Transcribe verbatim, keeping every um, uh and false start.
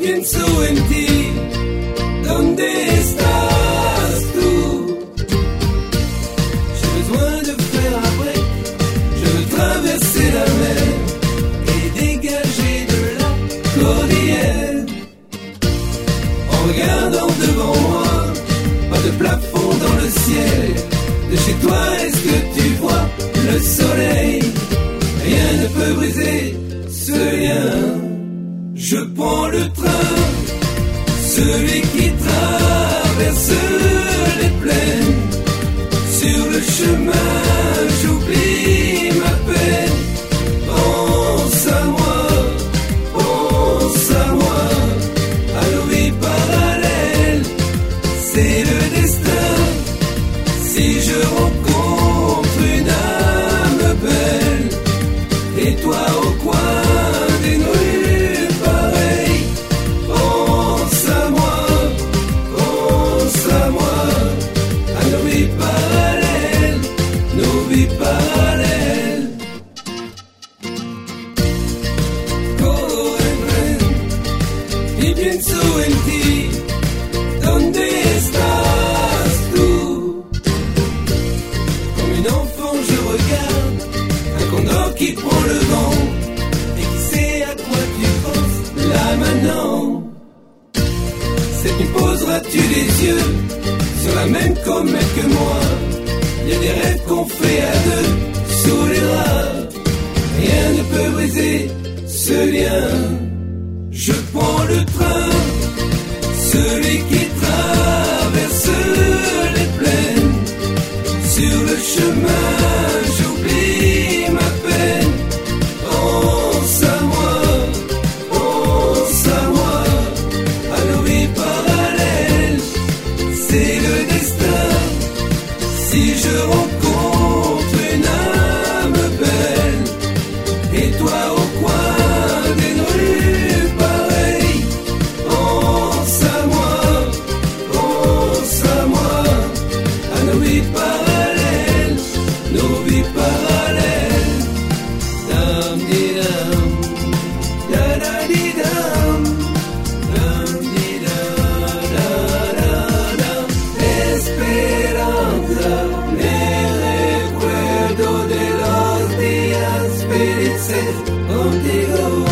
pienso en ti. ¿Dónde estás tú? J'ai besoin de faire un break. Je veux traverser la mer et dégager de la cordillère. En regardant devant moi, pas de plafond dans le ciel. De chez toi, est-ce que tu vois le soleil? Rien ne peut briser ce lien. Je prends le train, celui qui traverse les plaines. Sur le chemin, j'oublie ma peine. Pense à moi, pense à moi, à nos vies parallèles. C'est le destin. Si je rencontre une âme belle, et toi au coin d'une rue pareille, pense à moi, pense à moi, à nos vies parallèles, nos vies parallèles. Corren, y pienso en ti. ¿Dónde estás tú? Comme une enfant je regarde un condor qui prend le vent. Et qui sait à quoi tu penses là maintenant? Cette nuit poseras-tu les yeux sur la même comète que moi? Y a des rêves qu'on fait à deux sous les draps. Rien ne peut briser ce lien. Je prends le train, celui qui traverse les plaines. Sur le chemin, j'oublie ma peine. Pense à moi, pense à moi, à nos vies parallèles. C'est le destin. Si je rencontre une âme belle, et toi au coin d'une rue pareille, pense à moi, pense à moi, à nos vies parallèles, nos vies parallèles. Dam di dam, da da di dam, dam di da da da da. Esperanza, me recuerdo de los días felices contigo.